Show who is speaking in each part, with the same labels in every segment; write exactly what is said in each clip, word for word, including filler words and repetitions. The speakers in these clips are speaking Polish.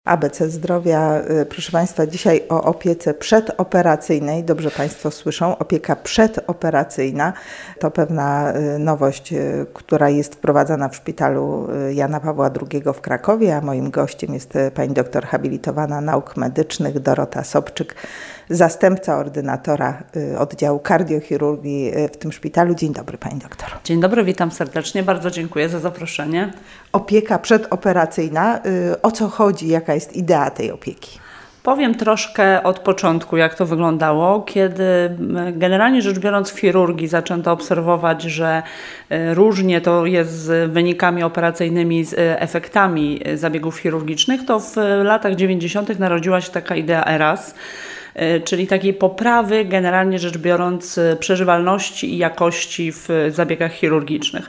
Speaker 1: A B C Zdrowia, proszę Państwa, dzisiaj o opiece przedoperacyjnej. Dobrze Państwo słyszą, opieka przedoperacyjna to pewna nowość, która jest wprowadzana w szpitalu Jana Pawła drugiego w Krakowie, a moim gościem jest pani doktor habilitowana nauk medycznych Dorota Sobczyk, zastępca ordynatora oddziału kardiochirurgii w tym szpitalu. Dzień dobry pani doktor.
Speaker 2: Dzień dobry, witam serdecznie, bardzo dziękuję za zaproszenie.
Speaker 1: Opieka przedoperacyjna, o co chodzi, jaka jest idea tej opieki?
Speaker 2: Powiem troszkę od początku, jak to wyglądało, kiedy generalnie rzecz biorąc w chirurgii zaczęto obserwować, że różnie to jest z wynikami operacyjnymi, z efektami zabiegów chirurgicznych, to w latach dziewięćdziesiątych narodziła się taka idea E R A S, czyli takiej poprawy, generalnie rzecz biorąc, przeżywalności i jakości w zabiegach chirurgicznych.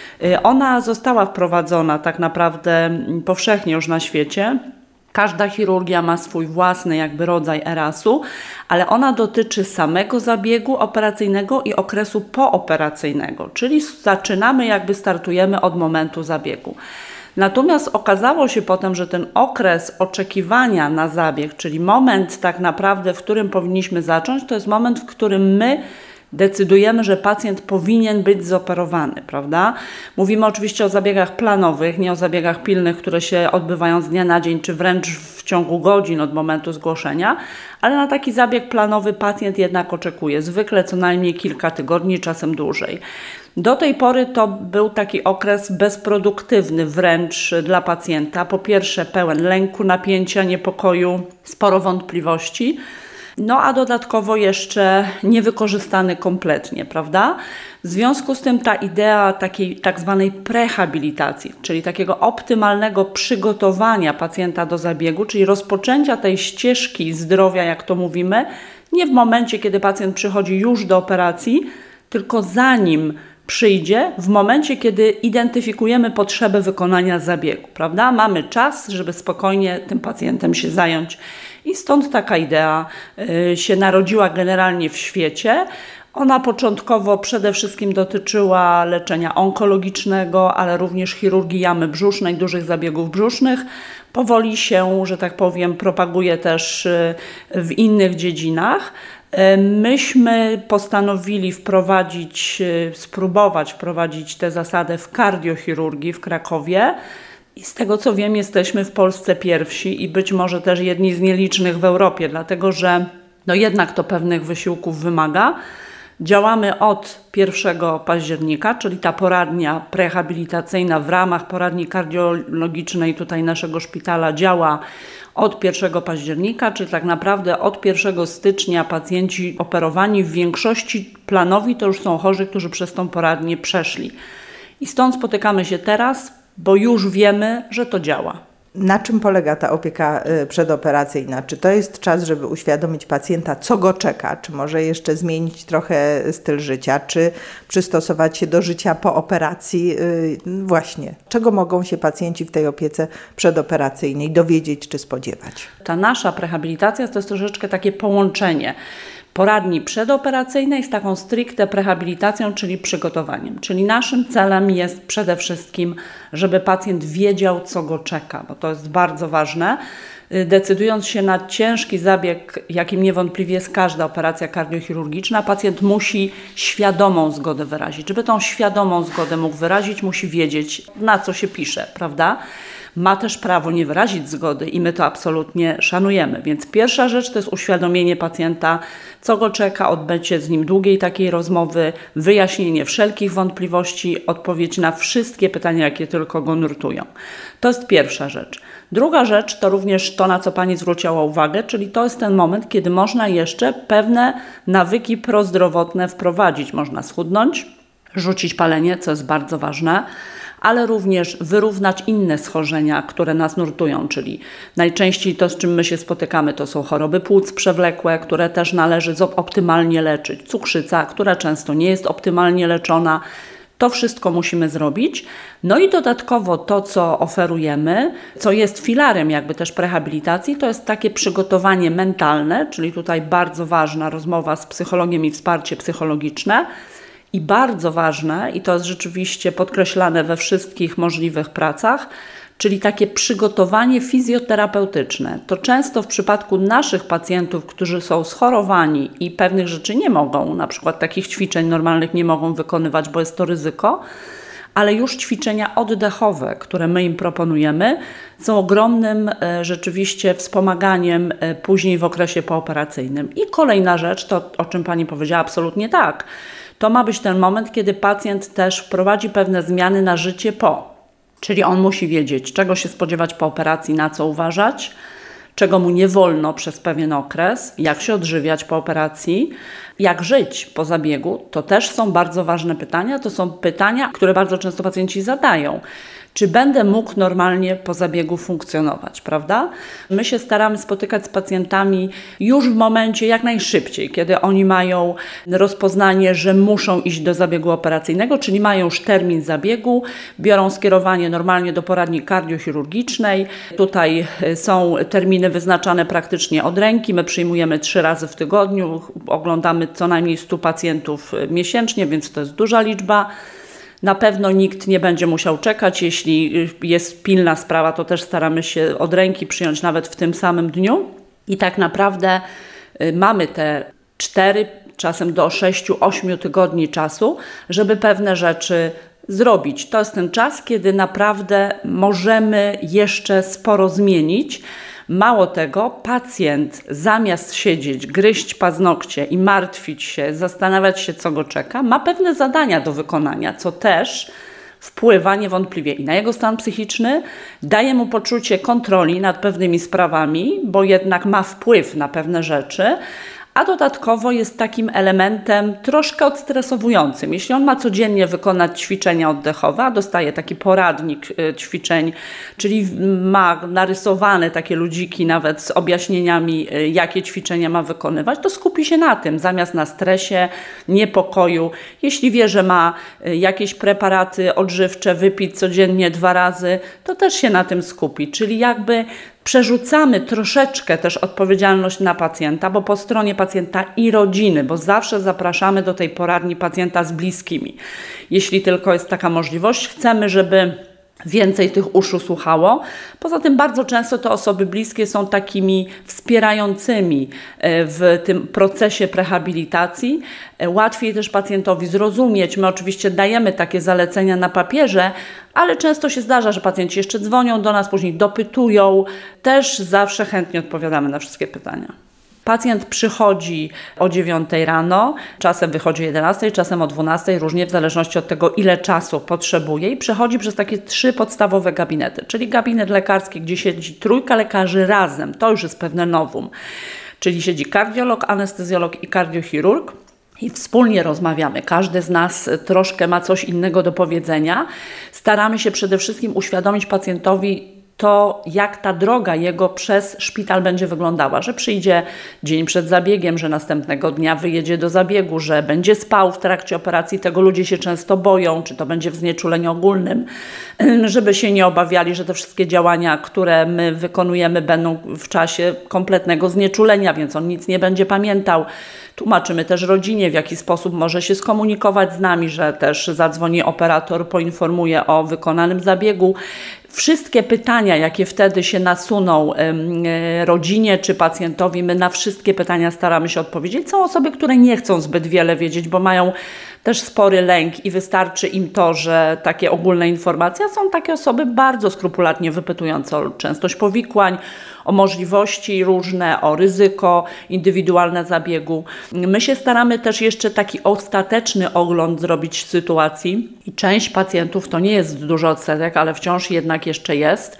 Speaker 2: Ona została wprowadzona tak naprawdę powszechnie już na świecie. Każda chirurgia ma swój własny jakby rodzaj E R A S-u, ale ona dotyczy samego zabiegu operacyjnego i okresu pooperacyjnego, czyli zaczynamy jakby startujemy od momentu zabiegu. Natomiast okazało się potem, że ten okres oczekiwania na zabieg, czyli moment tak naprawdę, w którym powinniśmy zacząć, to jest moment, w którym my decydujemy, że pacjent powinien być zoperowany, prawda? Mówimy oczywiście o zabiegach planowych, nie o zabiegach pilnych, które się odbywają z dnia na dzień, czy wręcz w ciągu godzin od momentu zgłoszenia, ale na taki zabieg planowy pacjent jednak oczekuje, zwykle co najmniej kilka tygodni, czasem dłużej. Do tej pory to był taki okres bezproduktywny wręcz dla pacjenta. Po pierwsze pełen lęku, napięcia, niepokoju, sporo wątpliwości. No a dodatkowo jeszcze niewykorzystany kompletnie, prawda? W związku z tym ta idea takiej tak zwanej prehabilitacji, czyli takiego optymalnego przygotowania pacjenta do zabiegu, czyli rozpoczęcia tej ścieżki zdrowia, jak to mówimy, nie w momencie, kiedy pacjent przychodzi już do operacji, tylko zanim przyjdzie, w momencie, kiedy identyfikujemy potrzebę wykonania zabiegu, prawda? Mamy czas, żeby spokojnie tym pacjentem się zająć. I stąd taka idea y, się narodziła generalnie w świecie. Ona początkowo przede wszystkim dotyczyła leczenia onkologicznego, ale również chirurgii jamy brzusznej, dużych zabiegów brzusznych. Powoli się, że tak powiem, propaguje też y, w innych dziedzinach. Myśmy postanowili wprowadzić, spróbować wprowadzić tę zasadę w kardiochirurgii w Krakowie i z tego co wiem jesteśmy w Polsce pierwsi i być może też jedni z nielicznych w Europie, dlatego że no jednak to pewnych wysiłków wymaga. Działamy od pierwszego października, czyli ta poradnia prehabilitacyjna w ramach poradni kardiologicznej tutaj naszego szpitala działa od pierwszego października, czyli tak naprawdę od pierwszego stycznia pacjenci operowani w większości planowi to już są chorzy, którzy przez tą poradnię przeszli. I stąd spotykamy się teraz, bo już wiemy, że to działa.
Speaker 1: Na czym polega ta opieka przedoperacyjna? Czy to jest czas, żeby uświadomić pacjenta, co go czeka? Czy może jeszcze zmienić trochę styl życia? Czy przystosować się do życia po operacji? Właśnie. Czego mogą się pacjenci w tej opiece przedoperacyjnej dowiedzieć czy spodziewać?
Speaker 2: Ta nasza prehabilitacja to jest troszeczkę takie połączenie poradni przedoperacyjnej z taką stricte prehabilitacją, czyli przygotowaniem. Czyli naszym celem jest przede wszystkim, żeby pacjent wiedział, co go czeka, bo to jest bardzo ważne. Decydując się na ciężki zabieg, jakim niewątpliwie jest każda operacja kardiochirurgiczna, pacjent musi świadomą zgodę wyrazić. Żeby tą świadomą zgodę mógł wyrazić, musi wiedzieć, na co się pisze, prawda? Ma też prawo nie wyrazić zgody i my to absolutnie szanujemy. Więc pierwsza rzecz to jest uświadomienie pacjenta, co go czeka, odbycie z nim długiej takiej rozmowy, wyjaśnienie wszelkich wątpliwości, odpowiedź na wszystkie pytania, jakie tylko go nurtują. To jest pierwsza rzecz. Druga rzecz to również to, na co Pani zwróciła uwagę, czyli to jest ten moment, kiedy można jeszcze pewne nawyki prozdrowotne wprowadzić. Można schudnąć, rzucić palenie, co jest bardzo ważne, ale również wyrównać inne schorzenia, które nas nurtują, czyli najczęściej to, z czym my się spotykamy, to są choroby płuc przewlekłe, które też należy optymalnie leczyć, cukrzyca, która często nie jest optymalnie leczona. To wszystko musimy zrobić. No i dodatkowo to, co oferujemy, co jest filarem jakby też prehabilitacji, to jest takie przygotowanie mentalne, czyli tutaj bardzo ważna rozmowa z psychologiem i wsparcie psychologiczne. I bardzo ważne, i to jest rzeczywiście podkreślane we wszystkich możliwych pracach, czyli takie przygotowanie fizjoterapeutyczne. To często w przypadku naszych pacjentów, którzy są schorowani i pewnych rzeczy nie mogą, na przykład takich ćwiczeń normalnych nie mogą wykonywać, bo jest to ryzyko, ale już ćwiczenia oddechowe, które my im proponujemy, są ogromnym e, rzeczywiście wspomaganiem e, później w okresie pooperacyjnym. I kolejna rzecz, to o czym Pani powiedziała, absolutnie tak. To ma być ten moment, kiedy pacjent też wprowadzi pewne zmiany na życie po. Czyli on musi wiedzieć, czego się spodziewać po operacji, na co uważać, czego mu nie wolno przez pewien okres, jak się odżywiać po operacji, jak żyć po zabiegu. To też są bardzo ważne pytania. To są pytania, które bardzo często pacjenci zadają. Czy będę mógł normalnie po zabiegu funkcjonować, prawda? My się staramy spotykać z pacjentami już w momencie jak najszybciej, kiedy oni mają rozpoznanie, że muszą iść do zabiegu operacyjnego, czyli mają już termin zabiegu, biorą skierowanie normalnie do poradni kardiochirurgicznej. Tutaj są terminy wyznaczane praktycznie od ręki. My przyjmujemy trzy razy w tygodniu, oglądamy co najmniej stu pacjentów miesięcznie, więc to jest duża liczba. Na pewno nikt nie będzie musiał czekać. Jeśli jest pilna sprawa, to też staramy się od ręki przyjąć nawet w tym samym dniu. I tak naprawdę mamy te cztery, czasem do sześciu, ośmiu tygodni czasu, żeby pewne rzeczy zrobić. To jest ten czas, kiedy naprawdę możemy jeszcze sporo zmienić. Mało tego, pacjent zamiast siedzieć, gryźć paznokcie i martwić się, zastanawiać się, co go czeka, ma pewne zadania do wykonania, co też wpływa niewątpliwie i na jego stan psychiczny, daje mu poczucie kontroli nad pewnymi sprawami, bo jednak ma wpływ na pewne rzeczy, a dodatkowo jest takim elementem troszkę odstresowującym. Jeśli on ma codziennie wykonać ćwiczenia oddechowe, a dostaje taki poradnik ćwiczeń, czyli ma narysowane takie ludziki nawet z objaśnieniami, jakie ćwiczenia ma wykonywać, to skupi się na tym, zamiast na stresie, niepokoju. Jeśli wie, że ma jakieś preparaty odżywcze wypić codziennie dwa razy, to też się na tym skupi, czyli jakby przerzucamy troszeczkę też odpowiedzialność na pacjenta, bo po stronie pacjenta i rodziny, bo zawsze zapraszamy do tej poradni pacjenta z bliskimi. Jeśli tylko jest taka możliwość, chcemy, żeby więcej tych uszu słuchało. Poza tym bardzo często te osoby bliskie są takimi wspierającymi w tym procesie prehabilitacji. Łatwiej też pacjentowi zrozumieć. My oczywiście dajemy takie zalecenia na papierze, ale często się zdarza, że pacjenci jeszcze dzwonią do nas, później dopytują. Też zawsze chętnie odpowiadamy na wszystkie pytania. Pacjent przychodzi o dziewiątej rano, czasem wychodzi o jedenastej, czasem o dwunastej, różnie w zależności od tego, ile czasu potrzebuje i przechodzi przez takie trzy podstawowe gabinety, czyli gabinet lekarski, gdzie siedzi trójka lekarzy razem, to już jest pewne novum, czyli siedzi kardiolog, anestezjolog i kardiochirurg. I wspólnie rozmawiamy. Każdy z nas troszkę ma coś innego do powiedzenia. Staramy się przede wszystkim uświadomić pacjentowi to, jak ta droga jego przez szpital będzie wyglądała, że przyjdzie dzień przed zabiegiem, że następnego dnia wyjedzie do zabiegu, że będzie spał w trakcie operacji. Tego ludzie się często boją, czy to będzie w znieczuleniu ogólnym, żeby się nie obawiali, że te wszystkie działania, które my wykonujemy, będą w czasie kompletnego znieczulenia, więc on nic nie będzie pamiętał. Tłumaczymy też rodzinie, w jaki sposób może się skomunikować z nami, że też zadzwoni operator, poinformuje o wykonanym zabiegu. Wszystkie pytania, jakie wtedy się nasuną rodzinie czy pacjentowi, my na wszystkie pytania staramy się odpowiedzieć. Są osoby, które nie chcą zbyt wiele wiedzieć, bo mają też spory lęk i wystarczy im to, że takie ogólne informacje, a są takie osoby bardzo skrupulatnie wypytujące o częstość powikłań, o możliwości różne, o ryzyko indywidualne zabiegu. My się staramy też jeszcze taki ostateczny ogląd zrobić sytuacji i część pacjentów, to nie jest dużo odsetek, ale wciąż jednak jeszcze jest,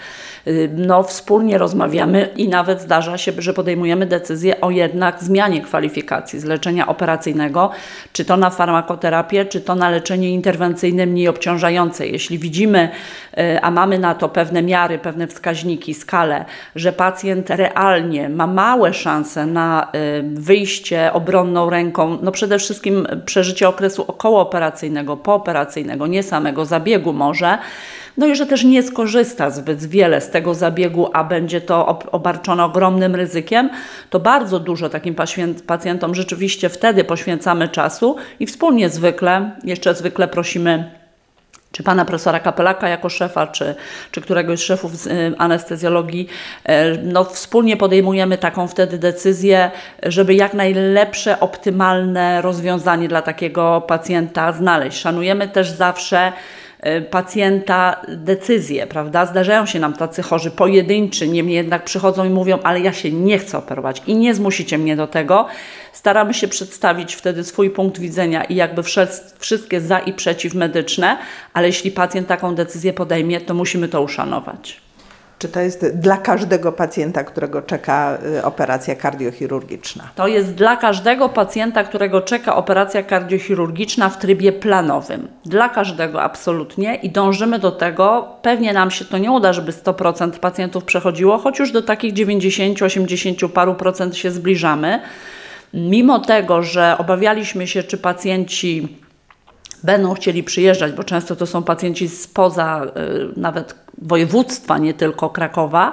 Speaker 2: no wspólnie rozmawiamy i nawet zdarza się, że podejmujemy decyzję o jednak zmianie kwalifikacji z leczenia operacyjnego, czy to na farmakoterapię, czy to na leczenie interwencyjne mniej obciążające. Jeśli widzimy, a mamy na to pewne miary, pewne wskaźniki, skalę, że pacjent realnie ma małe szanse na wyjście obronną ręką, no przede wszystkim przeżycie okresu okołooperacyjnego, pooperacyjnego, nie samego zabiegu może, no i że też nie skorzysta zbyt wiele z tego zabiegu, a będzie to obarczone ogromnym ryzykiem, to bardzo dużo takim pacjentom rzeczywiście wtedy poświęcamy czasu i wspólnie zwykle, jeszcze zwykle prosimy czy pana profesora Kapelaka jako szefa, czy, czy któregoś z szefów z anestezjologii, no wspólnie podejmujemy taką wtedy decyzję, żeby jak najlepsze, optymalne rozwiązanie dla takiego pacjenta znaleźć. Szanujemy też zawsze pacjenta decyzje, prawda? Zdarzają się nam tacy chorzy pojedynczy, niemniej jednak przychodzą i mówią, ale ja się nie chcę operować i nie zmusicie mnie do tego. Staramy się przedstawić wtedy swój punkt widzenia i jakby wszystkie za i przeciw medyczne, ale jeśli pacjent taką decyzję podejmie, to musimy to uszanować.
Speaker 1: Czy to jest dla każdego pacjenta, którego czeka operacja kardiochirurgiczna?
Speaker 2: To jest dla każdego pacjenta, którego czeka operacja kardiochirurgiczna w trybie planowym. Dla każdego absolutnie i dążymy do tego. Pewnie nam się to nie uda, żeby sto procent pacjentów przechodziło, choć już do takich dziewięćdziesiąt osiemdziesiąt paru procent się zbliżamy. Mimo tego, że obawialiśmy się, czy pacjenci będą chcieli przyjeżdżać, bo często to są pacjenci spoza y, nawet województwa, nie tylko Krakowa,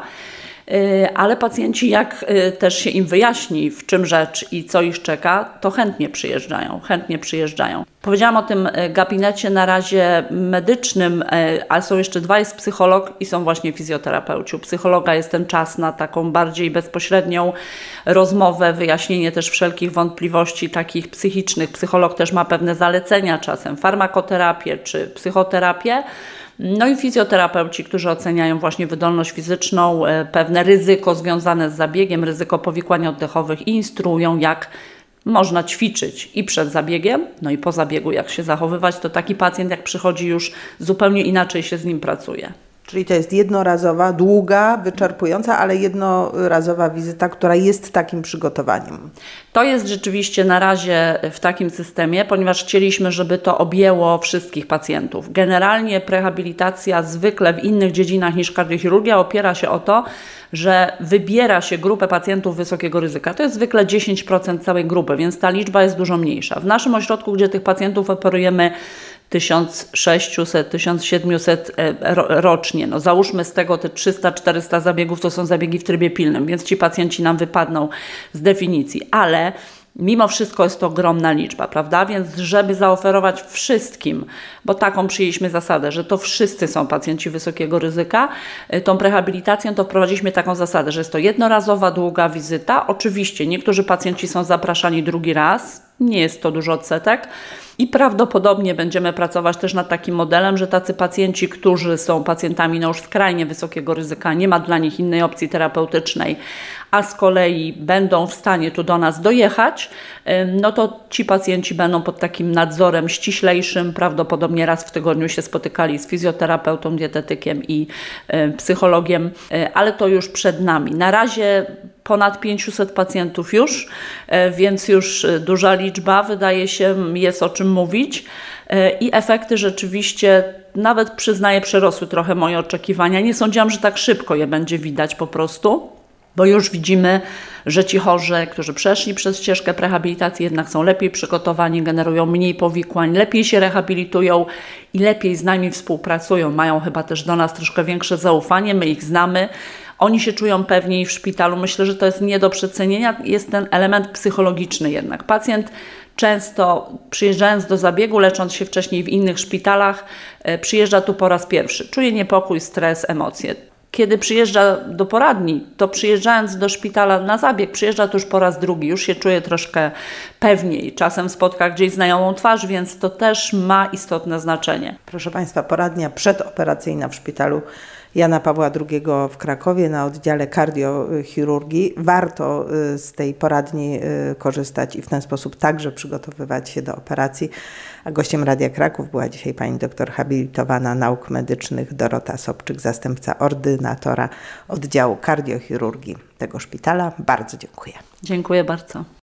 Speaker 2: y, ale pacjenci jak y, też się im wyjaśni, w czym rzecz i co ich czeka, to chętnie przyjeżdżają, chętnie przyjeżdżają. Powiedziałam o tym gabinecie na razie medycznym, ale są jeszcze dwa, jest psycholog i są właśnie fizjoterapeuci. U psychologa jest ten czas na taką bardziej bezpośrednią rozmowę, wyjaśnienie też wszelkich wątpliwości takich psychicznych. Psycholog też ma pewne zalecenia, czasem farmakoterapię czy psychoterapię. No i fizjoterapeuci, którzy oceniają właśnie wydolność fizyczną, pewne ryzyko związane z zabiegiem, ryzyko powikłań oddechowych i instruują, jak można ćwiczyć i przed zabiegiem, no i po zabiegu, jak się zachowywać, to taki pacjent jak przychodzi już zupełnie inaczej się z nim pracuje.
Speaker 1: Czyli to jest jednorazowa, długa, wyczerpująca, ale jednorazowa wizyta, która jest takim przygotowaniem.
Speaker 2: To jest rzeczywiście na razie w takim systemie, ponieważ chcieliśmy, żeby to objęło wszystkich pacjentów. Generalnie prehabilitacja zwykle w innych dziedzinach niż kardiochirurgia opiera się o to, że wybiera się grupę pacjentów wysokiego ryzyka. To jest zwykle dziesięć procent całej grupy, więc ta liczba jest dużo mniejsza. W naszym ośrodku, gdzie tych pacjentów operujemy tysiąc sześćset, tysiąc siedemset rocznie. No załóżmy z tego te trzysta czterysta zabiegów to są zabiegi w trybie pilnym, więc ci pacjenci nam wypadną z definicji, ale mimo wszystko jest to ogromna liczba, prawda? Więc żeby zaoferować wszystkim, bo taką przyjęliśmy zasadę, że to wszyscy są pacjenci wysokiego ryzyka, tą prehabilitację to wprowadziliśmy taką zasadę, że jest to jednorazowa, długa wizyta. Oczywiście niektórzy pacjenci są zapraszani drugi raz, nie jest to dużo odsetek i prawdopodobnie będziemy pracować też nad takim modelem, że tacy pacjenci, którzy są pacjentami no już skrajnie wysokiego ryzyka, nie ma dla nich innej opcji terapeutycznej, a z kolei będą w stanie tu do nas dojechać, no to ci pacjenci będą pod takim nadzorem ściślejszym, prawdopodobnie raz w tygodniu się spotykali z fizjoterapeutą, dietetykiem i psychologiem, ale to już przed nami. Na razie ponad pięćset pacjentów już, więc już duża liczba, wydaje się, jest o czym mówić i efekty rzeczywiście, nawet przyznaję, przerosły trochę moje oczekiwania. Nie sądziłam, że tak szybko je będzie widać po prostu, bo już widzimy, że ci chorzy, którzy przeszli przez ścieżkę prehabilitacji, jednak są lepiej przygotowani, generują mniej powikłań, lepiej się rehabilitują i lepiej z nami współpracują. Mają chyba też do nas troszkę większe zaufanie, my ich znamy. Oni się czują pewniej w szpitalu. Myślę, że to jest nie do przecenienia. Jest ten element psychologiczny jednak. Pacjent często przyjeżdżając do zabiegu, lecząc się wcześniej w innych szpitalach, przyjeżdża tu po raz pierwszy. Czuje niepokój, stres, emocje. Kiedy przyjeżdża do poradni, to przyjeżdżając do szpitala na zabieg, przyjeżdża to już po raz drugi, już się czuje troszkę pewniej. Czasem spotka gdzieś znajomą twarz, więc to też ma istotne znaczenie.
Speaker 1: Proszę Państwa, poradnia przedoperacyjna w szpitalu Jana Pawła drugiego w Krakowie na oddziale kardiochirurgii. Warto z tej poradni korzystać i w ten sposób także przygotowywać się do operacji. A gościem Radia Kraków była dzisiaj pani doktor habilitowana nauk medycznych Dorota Sobczyk, zastępca ordynatora oddziału kardiochirurgii tego szpitala. Bardzo dziękuję.
Speaker 2: Dziękuję bardzo.